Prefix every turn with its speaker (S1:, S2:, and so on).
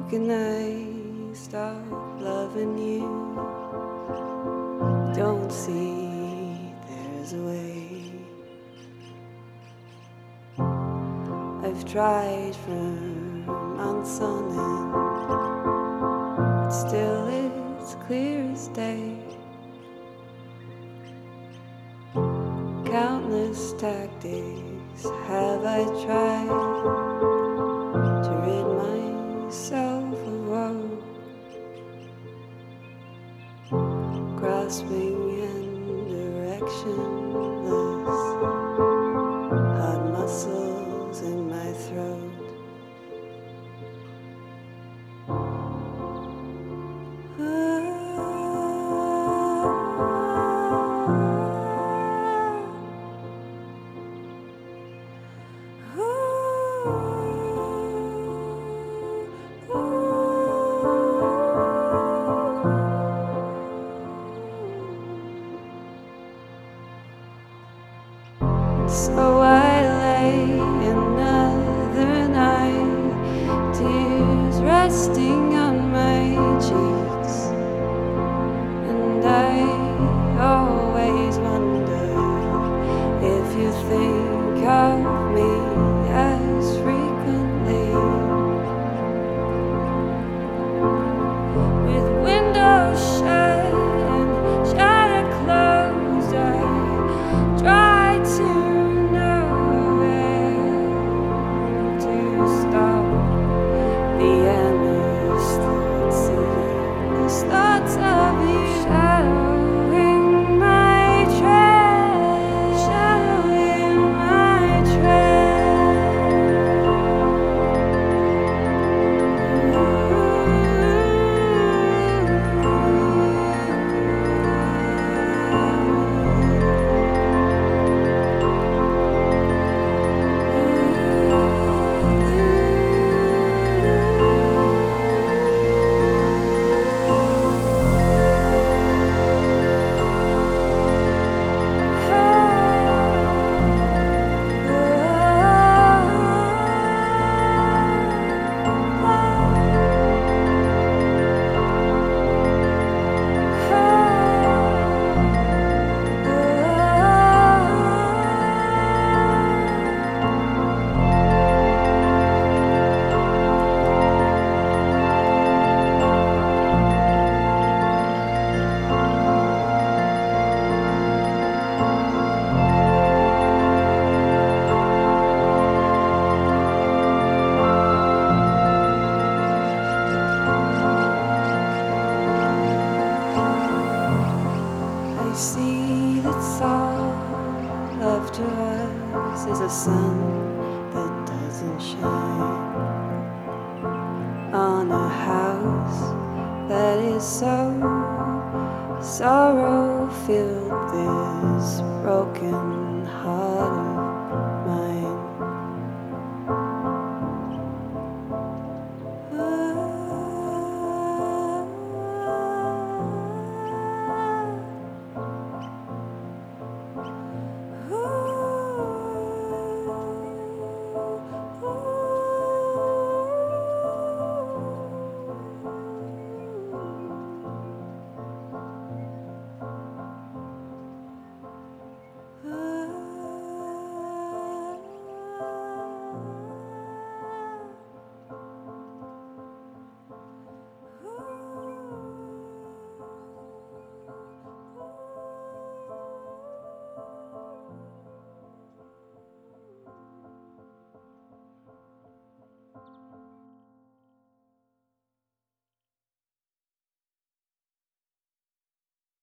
S1: can I stop loving you? Don't see there's a way. I've tried for months on end, but still it's clear as day. Countless tactics have I tried to rid myself of woe, grasping and directionless, hard muscles in my throat. So I lay another night, tears resting on my cheeks, and I always wonder if you think of me as frequently. With windows shut and shutter closed, I try to thoughts of you shadowing my trail, shadowing my I see that all love to us is a sun that doesn't shine on a house that is so sorrow-filled. This broken